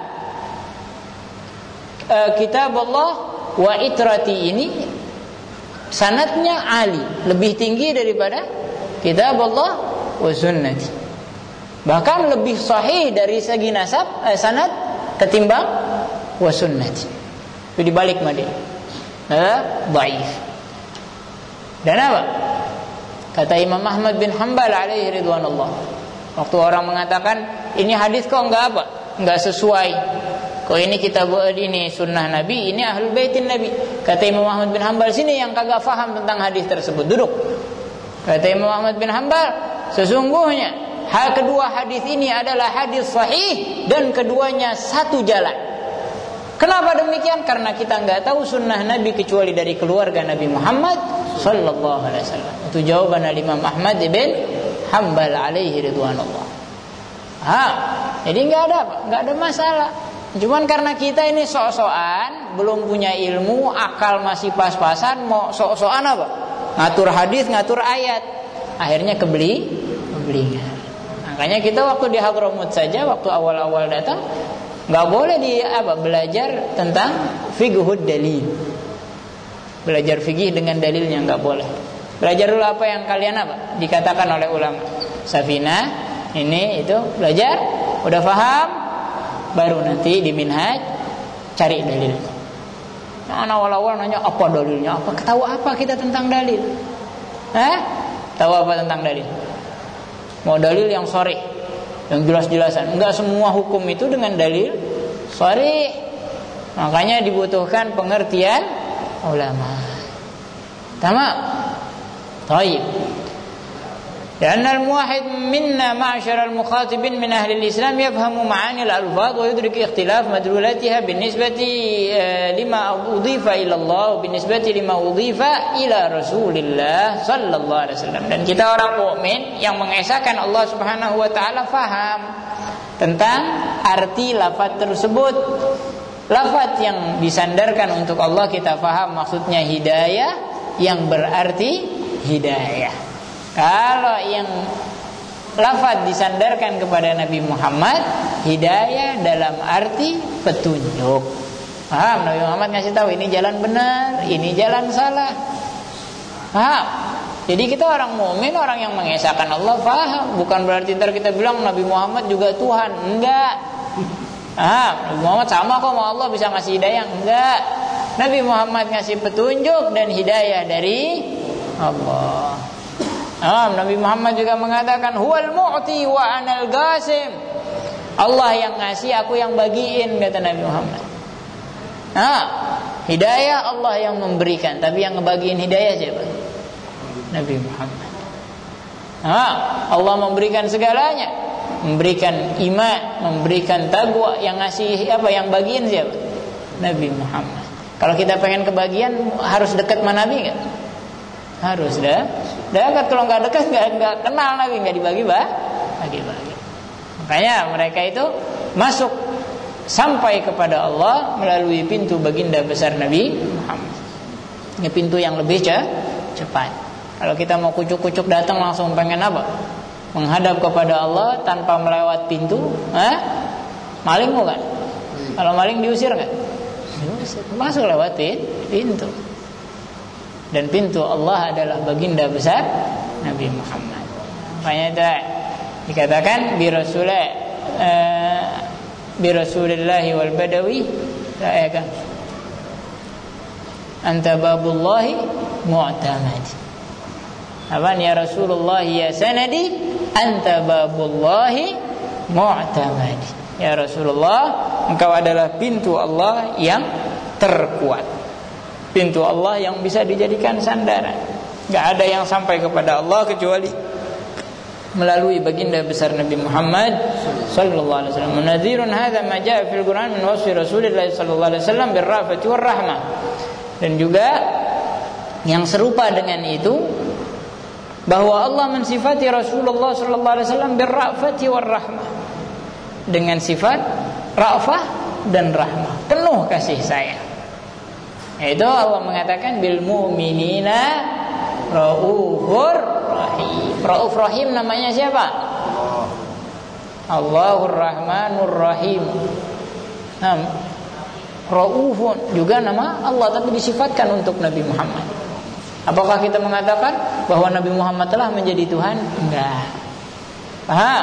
Uh, kitab Allah wa itrati ini sanadnya ali, lebih tinggi daripada kitab Allah wa sunnati. Bahkan lebih sahih dari segi nasab, eh, sanad ketimbang wa sunnati. Itu dibalik madin. Eh, dhaif. Dan apa? Kata Imam Ahmad bin Hanbal alaihi ridwanullah, waktu orang mengatakan ini hadis kok enggak apa? Enggak sesuai. Kok ini kitab ini sunnah Nabi, ini ahlul baitin Nabi. Kata Imam Ahmad bin Hanbal, sini yang kagak faham tentang hadis tersebut, duduk. Kata Imam Ahmad bin Hanbal, sesungguhnya hal kedua hadis ini adalah hadis sahih dan keduanya satu jalan. Kenapa demikian? Karena kita enggak tahu sunnah Nabi kecuali dari keluarga Nabi Muhammad sallallahu alaihi wasallam. Itu jawaban Imam Ahmad bin Hanbal alaihi ridwanullah. Ha, jadi enggak ada apa? Enggak ada masalah. Cuman karena kita ini sok-sokan, belum punya ilmu, akal masih pas-pasan, mau sok-sokan apa? Ngatur hadis, ngatur ayat. Akhirnya kebeli, kebelingan. Makanya kita waktu di Hadramut saja, waktu awal-awal datang, enggak boleh di apa? Belajar tentang fiqhud dalil. Belajar fikih dengan dalilnya enggak boleh. Belajar dulu apa yang kalian apa? Dikatakan oleh ulama. Safinah, ini itu, belajar, udah paham, baru nanti di minhaj cari dalil. Nah, awal-awal nanya apa dalilnya? Apa? Tahu apa kita tentang dalil? Hah? Tahu apa tentang dalil? Mau dalil yang sharih, yang jelas-jelasan. Enggak semua hukum itu dengan dalil sharih. Makanya dibutuhkan pengertian ulama. Tamam. Baik. لأن الموحد منا معشر المخاطبين من أهل الإسلام يفهم معاني الألفاظ ويدرك اختلاف مدلولاتها بالنسبة لما أضيف إلى الله وبالنسبة لما أضيف إلى رسول الله صلى الله عليه وسلم. Dan kita orang mukmin yang mengesahkan Allah Subhanahu wa taala faham tentang arti lafaz tersebut. Lafaz yang disandarkan untuk Allah kita faham maksudnya hidayah, yang berarti hidayah. Kalau yang lafaz disandarkan kepada Nabi Muhammad, hidayah dalam arti petunjuk. Paham? Nabi Muhammad ngasih tahu ini jalan benar, ini jalan salah. Paham? Jadi kita orang mukmin, orang yang mengesahkan Allah, paham. Bukan berarti ntar kita bilang Nabi Muhammad juga Tuhan. Enggak. Paham? Nabi Muhammad sama kok sama Allah, bisa ngasih hidayah. Enggak. Nabi Muhammad ngasih petunjuk dan hidayah dari Allah. Ah, Nabi Muhammad juga mengatakan huwal mu'ti wa anal qasim. Allah yang ngasih, aku yang bagiin, kata Nabi Muhammad. Ah, hidayah Allah yang memberikan, tapi yang ngebagiin hidayah siapa? Nabi Muhammad. Ah, Allah memberikan segalanya, memberikan iman, memberikan taqwa, yang ngasih apa, yang bagiin siapa? Nabi Muhammad. Kalau kita pengen kebagian harus dekat sama Nabi enggak? Harus dah. Dekat, kalau nggak dekat nggak nggak kenal Nabi, nggak dibagi bah, bagi-bagi. Makanya mereka itu masuk sampai kepada Allah melalui pintu baginda besar Nabi Muhammad. Ini pintu yang lebih cepat. Kalau kita mau kucuk-kucuk datang langsung pengen apa? Menghadap kepada Allah tanpa melewat pintu, eh? Maling bukan? Kalau maling diusir nggak? Diusir. Masuk lewat pintu. Dan pintu Allah adalah baginda besar Nabi Muhammad. Makanya itu dikatakan bi rasulillah uh, bi rasulillahi wal badawi, ya kan? Anta babullahi mu'tamad. Apa ya Rasulullah ya sanadi, anta babullahi mu'tamad. Ya Rasulullah, engkau adalah pintu Allah yang terkuat. Pintu Allah yang bisa dijadikan sandaran. Gak ada yang sampai kepada Allah kecuali melalui baginda besar Nabi Muhammad sallallahu alaihi wasallam. Munadzirun hadza ma jaa fil Qur'an min wasfi Rasulillah sallallahu alaihi wasallam birrafati warahmah. Dan juga yang serupa dengan itu bahwa Allah mensifati Rasulullah sallallahu alaihi wasallam birrafati warahmah, dengan sifat rafah dan rahmah, penuh kasih sayang. Itu Allah mengatakan bil mu'minina raufur rahim. Rauf rahim namanya siapa? Allahur Rahmanur Rahim. Nah, Raufun juga nama Allah, tapi disifatkan untuk Nabi Muhammad. Apakah kita mengatakan bahwa Nabi Muhammad telah menjadi Tuhan? Enggak. Paham?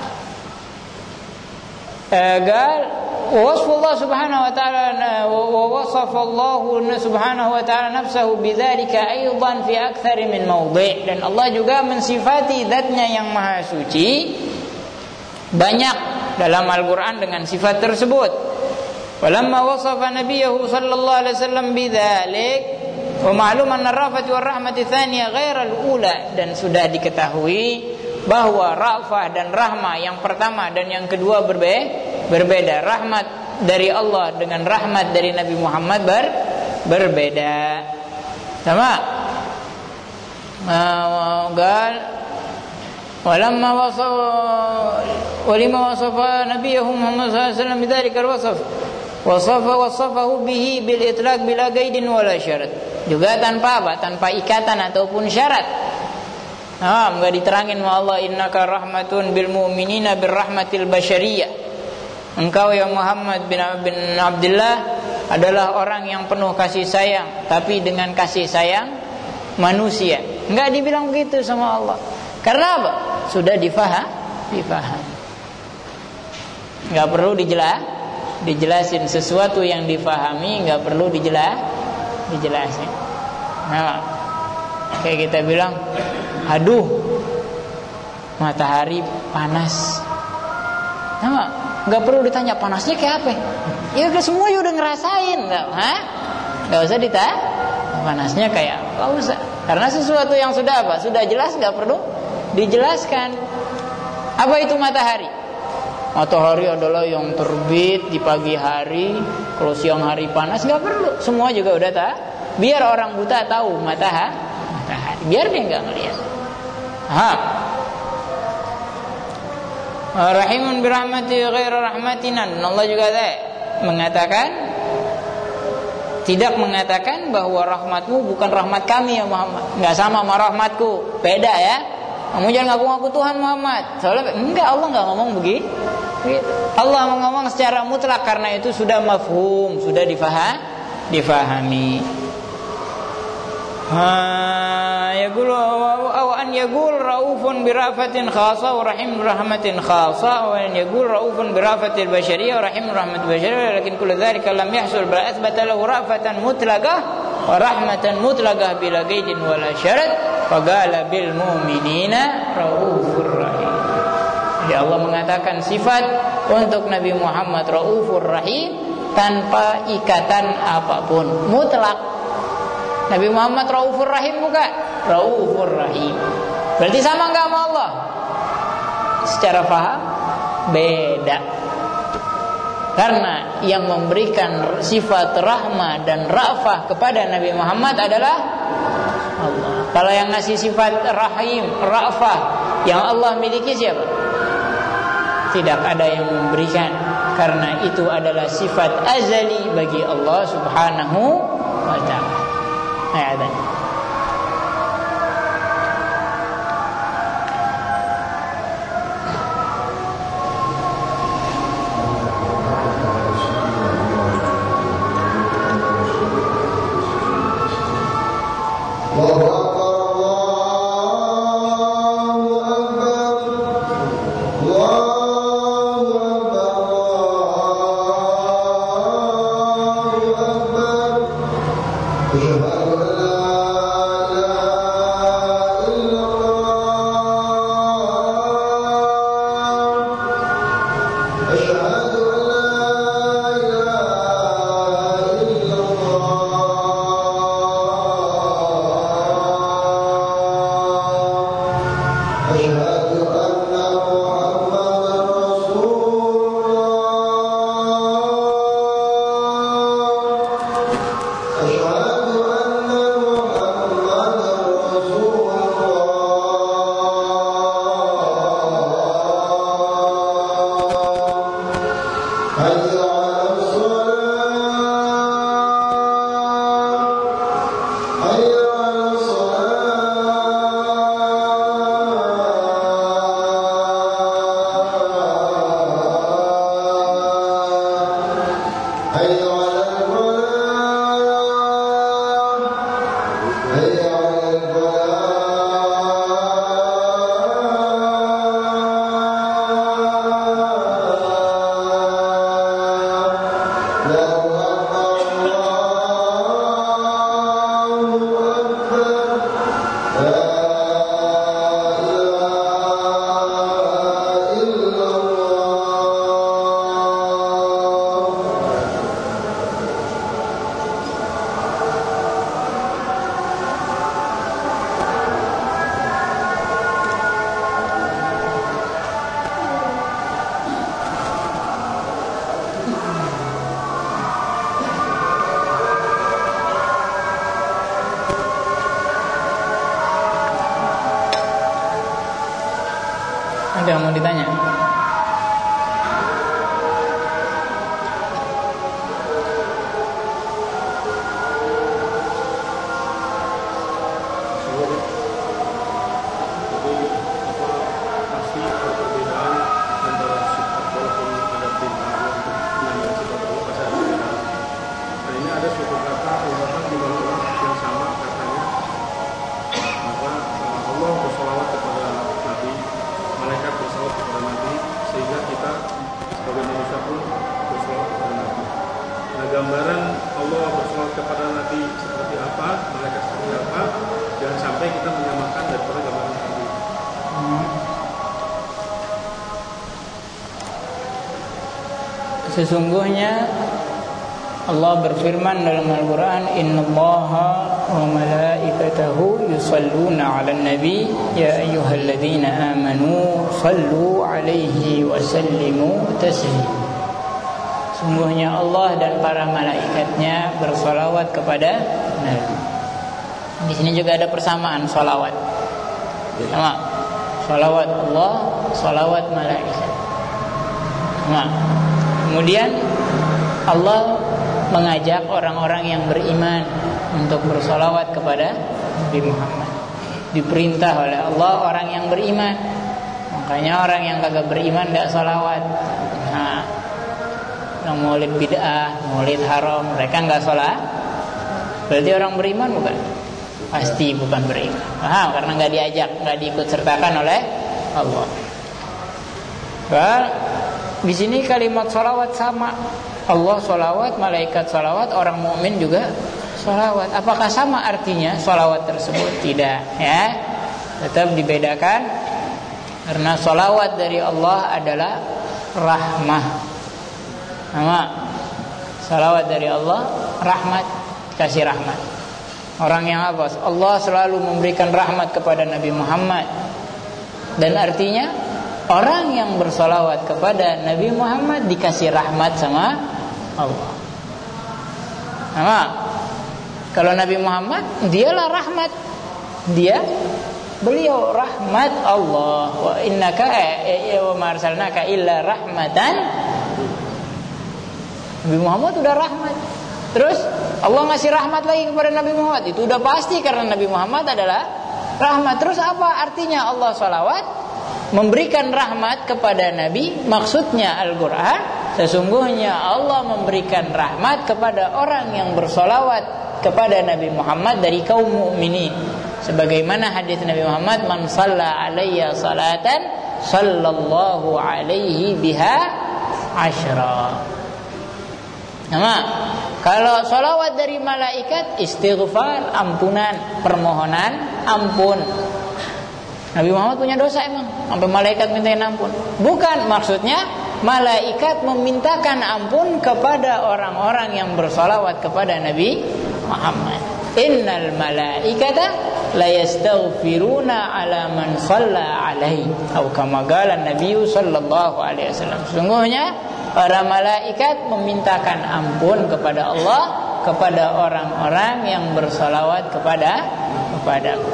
Agar wasfullah subhanahu wa ta'ala wa wasafallahu subhanahu wa ta'ala nafsahu bidzalika aidan fi aktsari min mawdi'. Dan Allah juga mensifati zatnya yang maha suci banyak dalam Al-Qur'an dengan sifat tersebut. Walamma wasafa nabiyahu sallallahu alaihi wasallam bidzalik wa ma'lum anna ar-rafati war-rahmati tsaniyah ghairal ula. Dan sudah diketahui bahwa rafah dan rahmah yang pertama dan yang kedua berbe- berbeda. Rahmat dari Allah dengan rahmat dari Nabi Muhammad ber, berbeda. Sama. Gal walamma wasaf walima wasafa nabiyahu Muhammad sallallahu alaihi wasallam bidzalika al-wasf wasafa wasafahu bihi bil itlaq bila qaidin wala syarat. Juga tanpa apa? Tanpa ikatan ataupun syarat. Ah, enggak diterangin sama Allah, innaka rahmatun bil mu'minina birrahmatil basyariyah. Engkau ya Muhammad bin, bin Abdullah adalah orang yang penuh kasih sayang, tapi dengan kasih sayang manusia. Enggak dibilang begitu sama Allah. Karena apa? Sudah difaham, difaham. Enggak perlu dijelas, dijelasin. Sesuatu yang difahami enggak perlu dijelas, dijelasin. Nah, kayak kita bilang, aduh, matahari panas. Nama, nggak perlu ditanya panasnya kayak apa. Ya udah semua udah ngerasain, nggak? Hah? Nggak usah ditanya panasnya kayak apa. Nggak usah. Karena sesuatu yang sudah apa? Sudah jelas, nggak perlu dijelaskan. Apa itu matahari? Matahari adalah yang terbit di pagi hari. Kalau siang hari panas, nggak perlu. Semua juga udah tahu. Biar orang buta tahu matahari. Matahari. Biar dia nggak ngelihat. Ha. Rahimun birahmati ghairu rahmatinan. Allah juga ada mengatakan, tidak mengatakan bahwa rahmatmu bukan rahmat kami ya Muhammad. Enggak sama sama rahmatku. Beda ya. Kamu jangan ngaku-ngaku Tuhan Muhammad. Soalnya enggak, Allah enggak ngomong begitu. Allah ngomong secara mutlak karena itu sudah mafhum, sudah difaham, difahami. Ha yaqulu aw an yaqul raufun birafatin khassa wa rahim rahmatin khassa wa an yaqul raufun birafatil basyariyah wa rahim rahmatil basyariyah, lakin kullu dzalika lam yahsul bal athbata lahu rafatan mutlaqah wa rahmatan mutlaqah bila qaidin wala syarat fa qala bil mu'minina raufur rahim. Ya, Allah mengatakan sifat untuk Nabi Muhammad raufur rahim tanpa ikatan apapun, mutlak. Nabi Muhammad Raufur Rahim bukan? Raufur Rahim. Berarti sama enggak sama Allah? Secara faham beda. Karena yang memberikan sifat rahmah dan rafah kepada Nabi Muhammad adalah Allah. Kalau yang ngasih sifat rahim, rafah yang Allah miliki siapa? Tidak ada yang memberikan. Karena itu adalah sifat azali bagi Allah Subhanahu wa ta'ala. Ayat. أشهد Ada yang mau ditanya? Gambaran Allah bersolawat kepada Nabi seperti apa, malaikat seperti apa, jangan sampai kita menyamakan daripada gambaran Nabi. Sesungguhnya Allah berfirman dalam Al-Quran, Innallaha wa malaikatahu yusalluna ala nabi ya ayyuhalladzina amanu sallu alaihi wa sallimu taslima. Sungguhnya Allah dan para malaikatnya bersolawat kepada Nabi. Di sini juga ada persamaan solawat. Sama, solawat Allah, solawat malaikat. Sama. Kemudian Allah mengajak orang-orang yang beriman untuk bersolawat kepada Nabi Muhammad. Diperintah oleh Allah orang yang beriman. Makanya orang yang kagak beriman tidak solawat. Nah, yang maulid bid'ah, maulid haram, mereka enggak sholat. Berarti orang beriman bukan? Pasti bukan beriman. Paham? Karena enggak diajak, enggak diikut sertakan oleh Allah. Bah, di sini kalimat sholawat sama. Allah sholawat, malaikat sholawat, orang mukmin juga sholawat. Apakah sama artinya sholawat tersebut? Tidak, ya. Tetap dibedakan karena sholawat dari Allah adalah rahmah. Nama salawat dari Allah rahmat, kasih rahmat. Orang yang apa? Allah selalu memberikan rahmat kepada Nabi Muhammad. Dan artinya orang yang bersalawat kepada Nabi Muhammad dikasih rahmat sama Allah. Nama kalau Nabi Muhammad dialah rahmat. Dia beliau rahmat Allah. Wa innaka wa ma arsalnaka illa rahmatan. Nabi Muhammad udah rahmat. Terus Allah ngasih rahmat lagi kepada Nabi Muhammad. Itu udah pasti karena Nabi Muhammad adalah rahmat. Terus apa artinya Allah salawat? Memberikan rahmat kepada Nabi. Maksudnya Al-Quran, sesungguhnya Allah memberikan rahmat kepada orang yang bersolawat kepada Nabi Muhammad dari kaum mukminin. Sebagaimana hadis Nabi Muhammad, man shalla alayya salatan sallallahu alaihi biha asyra. Nah, kalau sholawat dari malaikat istighfar, ampunan, permohonan ampun. Nabi Muhammad punya dosa emang sampai malaikat mintain ampun? Bukan, maksudnya malaikat memintakan ampun kepada orang-orang yang bersolawat kepada Nabi Muhammad. Innal malaikata la yastaghfiruna ala man shalla alaihi atau kama qala Nabi sallallahu alaihi wasallam. Sungguhnya para malaikat memintakan ampun kepada Allah kepada orang-orang yang bersalawat kepada kepadaku.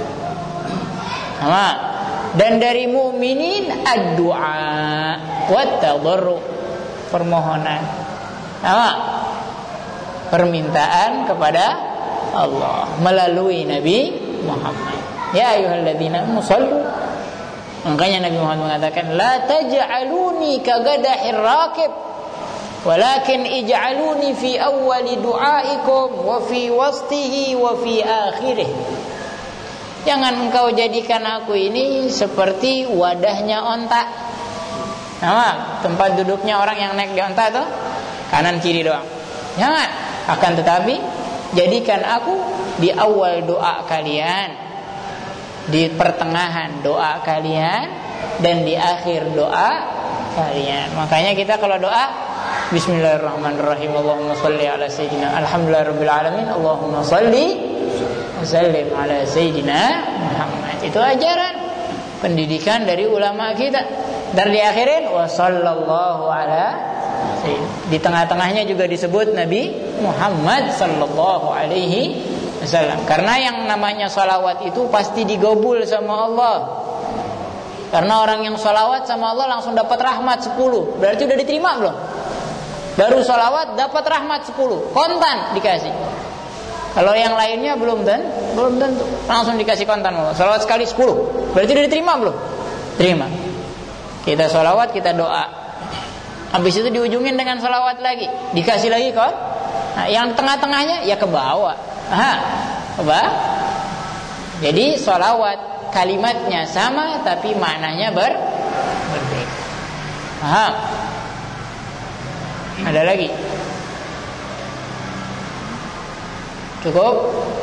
Sama. Dan dari mukminin ad-du'a wa tadarru, permohonan. Sama. Permintaan kepada Allah melalui Nabi Muhammad. Ya ayyuhalladzina amanu shallu. Makanya Nabi Muhammad mengatakan la taj'aluni kagadahir rakib walakin ij'aluni fi awwali du'aikum wa fi wastihi wa fi akhirih. Jangan engkau jadikan aku ini seperti wadahnya onta. Nah, tempat duduknya orang yang naik di onta tuh kanan kiri doang. Jangan, akan tetapi jadikan aku di awal doa kalian, di pertengahan doa kalian, dan di akhir doa kalian. Makanya kita kalau doa Bismillahirrahmanirrahim. Allahumma salli ala sayyidina Alhamdulillahirabbil alamin. Allahumma salli wa sallim ala sayyidina Muhammad. Itu ajaran pendidikan dari ulama kita. Dan diakhirin wa sallallahu ala sayyidina. Di tengah-tengahnya juga disebut Nabi Muhammad sallallahu alaihi wasallam. Karena yang namanya salawat itu pasti digobul sama Allah. Karena orang yang sholawat sama Allah langsung dapat rahmat sepuluh. Berarti udah diterima belum? Baru sholawat dapat rahmat sepuluh, kontan dikasih. Kalau yang lainnya belum tentu, belum tentu langsung dikasih kontan. Sholawat sekali sepuluh, berarti udah diterima belum? Terima. Kita sholawat, kita doa. Habis itu diujungin dengan sholawat lagi, dikasih lagi kok. Nah, yang tengah-tengahnya ya ke bawah. Aha, ke bawah. Jadi sholawat kalimatnya sama tapi maknanya ber berbeda. Aha. Ada lagi? Cukup?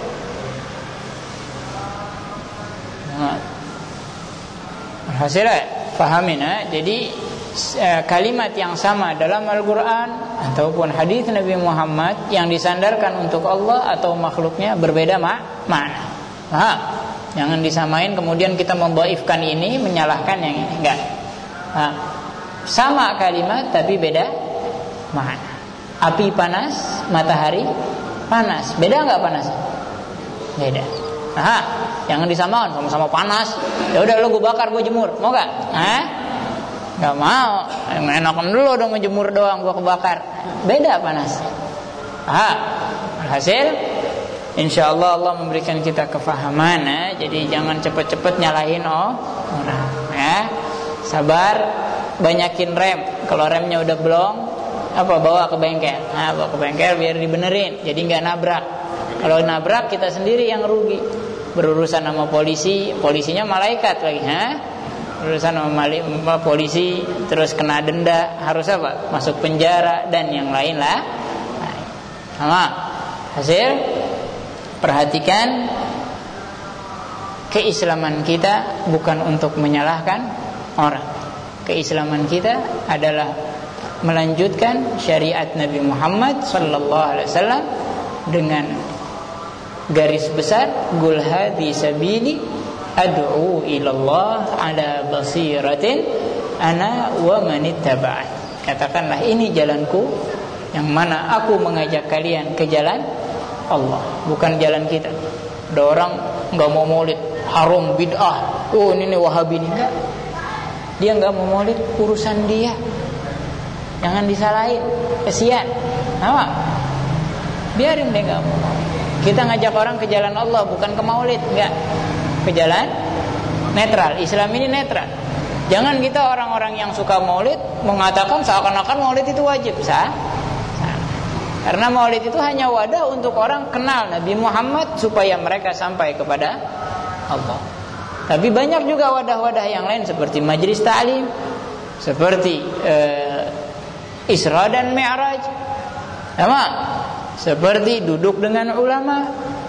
Nah. Hasilnya pahamin ya. Jadi kalimat yang sama dalam Al-Quran ataupun hadis Nabi Muhammad yang disandarkan untuk Allah atau makhluknya berbeda mak makna. Nah, jangan disamain kemudian kita membaifkan ini menyalahkan yang ini. Enggak. Nah, sama kalimat tapi beda makna. Api panas, matahari panas. Beda enggak panas? Beda. Nah, jangan disamakan sama-sama panas. Ya udah lo gue bakar, gue jemur. Mau enggak? Hah? Gak mau, enakan dulu dong ngejemur doang, gua kebakar. Beda panas. Ah, hasil insyaallah Allah memberikan kita kefahaman ya. Jadi jangan cepet-cepet nyalahin oh orang ya. Sabar, banyakin rem. Kalau remnya udah blong, apa bawa ke bengkel. Nah, bawa ke bengkel biar dibenerin. Jadi nggak nabrak. Kalau nabrak kita sendiri yang rugi. Berurusan sama polisi, polisinya malaikat lagi, ha? Urusan sama polisi terus kena denda, harus apa? Masuk penjara dan yang lain lah. Sama. Hasil perhatikan keislaman kita bukan untuk menyalahkan orang. Keislaman kita adalah melanjutkan syariat Nabi Muhammad sallallahu alaihi wasallam dengan garis besar qul hadhi sabili ad'u ilallah ala basiratin ana wa manittaba'an. Katakanlah ini jalanku yang mana aku mengajak kalian ke jalan Allah, bukan jalan kita. Ada orang enggak mau maulid, haram, bid'ah. Oh, ini nih Wahabi nih. Enggak. Dia enggak mau maulid, urusan dia. Jangan disalahin. Kesian. Apa? Biarin dia enggak mau. Kita ngajak orang ke jalan Allah, bukan ke maulid, enggak. Ke jalan netral. Islam ini netral. Jangan kita orang-orang yang suka maulid mengatakan seakan-akan maulid itu wajib. Sah? Sah. Karena maulid itu hanya wadah untuk orang kenal Nabi Muhammad supaya mereka sampai kepada Allah. Tapi banyak juga wadah-wadah yang lain seperti majlis ta'lim, seperti uh, Isra dan Mi'raj, sama seperti duduk dengan ulama,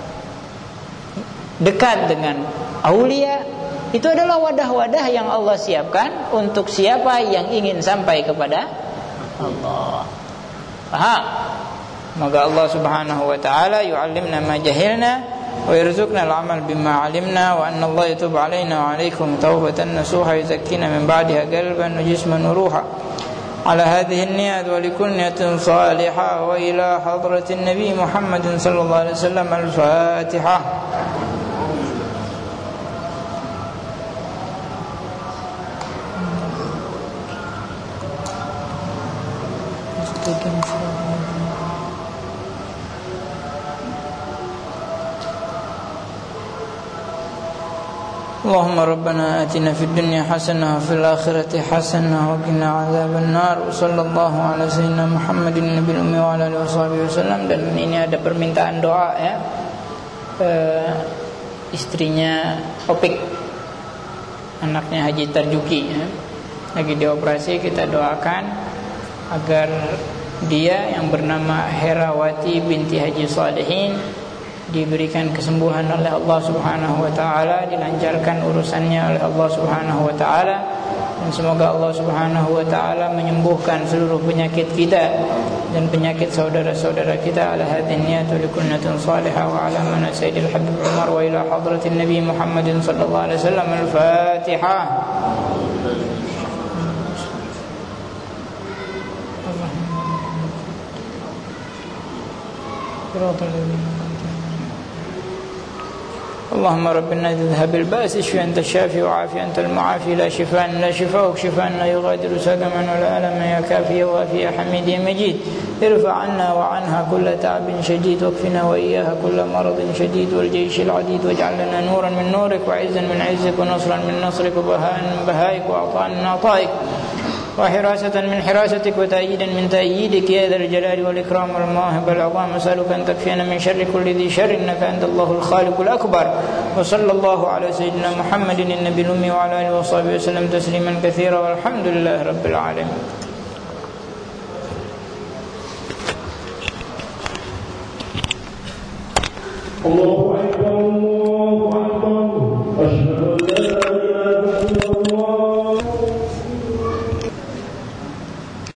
dekat dengan aulia. Itu adalah wadah-wadah yang Allah siapkan untuk siapa yang ingin sampai kepada Allah. Paham? Moga Allah Subhanahu wa taala yu'allimna ma jahilna wa yarzuqna al-amal bima 'alimna wa anna Allah yatubu 'alaina wa 'alaikum taubatan nasuha yuzakkina min ba'daha qalban wa jisman wa ruha. على هذه النيات ولكل نية صالحة وإلى حضرة النبي محمد صلى الله عليه وسلم الفاتحة. اللهم ربنا آتنا في الدنيا حسنة وفي الآخرة حسنة وقنا عذاب النار وصلى الله على سيدنا محمد النبي الأمي وعلى آله وصحبه وسلم. Dan ini ada permintaan doa ya, e, istrinya Opik, anaknya Haji Tarjuki ya, lagi dioperasi. Kita doakan agar dia yang bernama Herawati binti Haji Salihin diberikan kesembuhan oleh Allah Subhanahu wa taala, dilancarkan urusannya oleh Allah Subhanahu wa taala, dan semoga Allah Subhanahu wa taala menyembuhkan seluruh penyakit kita dan penyakit saudara-saudara kita. Ala hadhihi niyatu likunnatin salihah wa ala mana sayyidil habib Umar wa ila hadratin Nabi Muhammadin sallallahu alaihi wasallam. Al-Fatihah. اللهم رب الناس اذهب الباس اشف أنت الشافي وعافي أنت المعافي لا شفاء لا شفاء شفاء لا يغادر سقما ولا ألما يا كافي وافي يا حميد يا مجيد ارفع عنا وعنها كل تعب شديد واكفنا وإياها كل مرض شديد والجيش العديد واجعل لنا نورا من نورك وعزا من عزك ونصرا من نصرك وبهاء من بهائك وعطاء من عطائك وحراسة من حراستك وتأييدا من تأييدك يا ذا الجلال والإكرام والمواهب العظام أسألك أن تكفينا من شر كل ذي شر إنك أنت الله الخالق الأكبر وصلى الله على سيدنا محمد النبي الأمي وعلى آله وصحبه وسلم تسليما كثيرا والحمد لله رب العالمين. الله